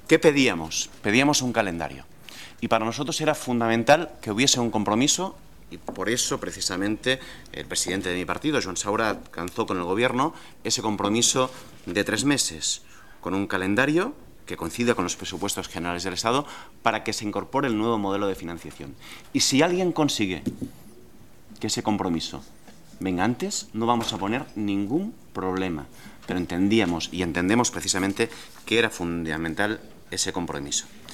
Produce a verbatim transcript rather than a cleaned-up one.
¿Qué pedíamos? Pedíamos un calendario. Y para nosotros era fundamental que hubiese un compromiso, y por eso, precisamente, el presidente de mi partido, Joan Saura, alcanzó con el Gobierno ese compromiso de tres meses, con un calendario que coincida con los presupuestos generales del Estado, para que se incorpore el nuevo modelo de financiación. Y si alguien consigue que ese compromiso venga antes, no vamos a poner ningún problema. Pero entendíamos y entendemos precisamente que era fundamental ese compromiso.